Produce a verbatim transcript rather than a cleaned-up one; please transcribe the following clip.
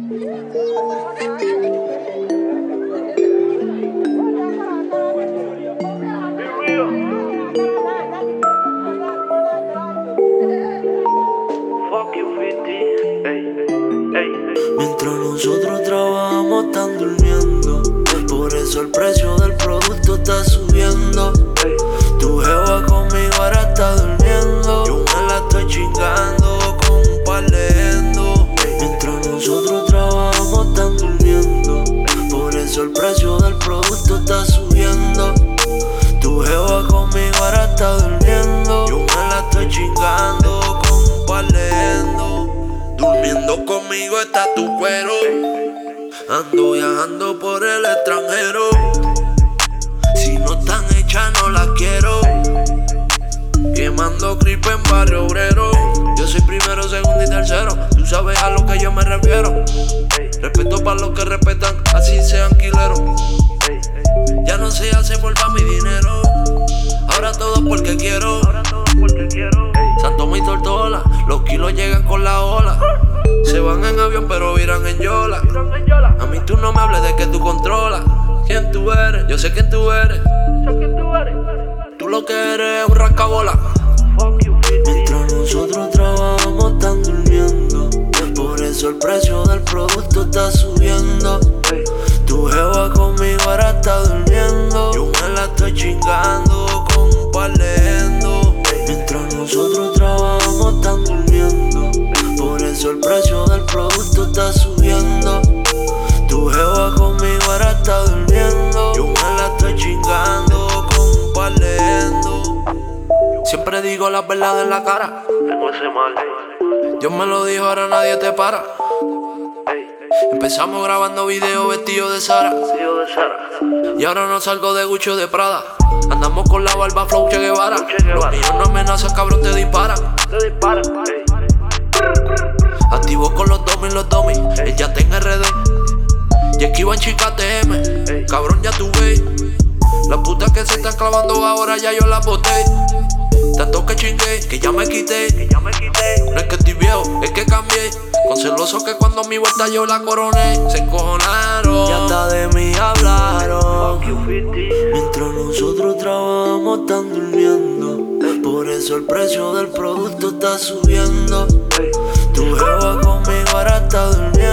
Mientras nosotros trabajamos están durmiendo, por eso el precio del producto está subiendo. Tu jeva conmigo ahora está durmiendo, yo me la estoy chingando con un par de endo. Mientras nosotros trabajamos están durmiendo, por eso el precio del producto está subiendo. Tu jeva conmigo ahora está durmiendo, yo me la estoy chingando con un par de endo. Durmiendo conmigo está tu cuero, ando viajando por el extranjero. Si no están hechas no las quiero, quemando creep en barrio obrero. Yo soy primero, segundo y tercero, tú sabes a lo que yo me refiero. Respeto para los que respetan, así sean quileros. Ya no se hace por pa' mi dinero, ahora todo porque quiero. Santo mi tortola, los kilos llegan con la ola. Se van en avión pero viran en yola. A mí tú no me hables de que tú controlas. ¿Quién tú eres? Yo sé quién tú eres. Tú lo que eres es un rascabola. Mientras nosotros trabajamos están durmiendo, por eso el precio del producto está subiendo. Tu jeva conmigo ahora está durmiendo, yo me la estoy chingando con un par de endo. Mientras nosotros trabajamos están durmiendo, por eso el precio del producto está subiendo. Tu jeva conmigo ahora está durmiendo, yo me la estoy chingando con un par de endo. Siempre digo la verdad en la cara, Tengo ese mal. Dios me lo dijo, ahora nadie te para. Empezamos grabando videos vestidos de Sara, Tío de Sara. y ahora no salgo de Gucci o de Prada. Andamos con la barba flow Che Guevara. Che Guevara. Los niños no amenazan, cabrón, te disparan. Te dispara. Ey. Activo con los domis, los domis. El ya en R D. Y esquiva en chica T M. Ey. Cabrón, ya tú ves. Las putas que se están clavando ahora ya yo las boté. Tanto que chingué, que ya me quité. Que ya me quité. No es que estoy viejo, es que cambié. Con celoso que cuando mi vuelta yo la coroné. Se encojonaron, ya hasta de mí hablaron. Fuck you, fifty. Mientras nosotros trabajamos están durmiendo, por eso el precio del producto está subiendo. Tu jeva conmigo ahora está durmiendo.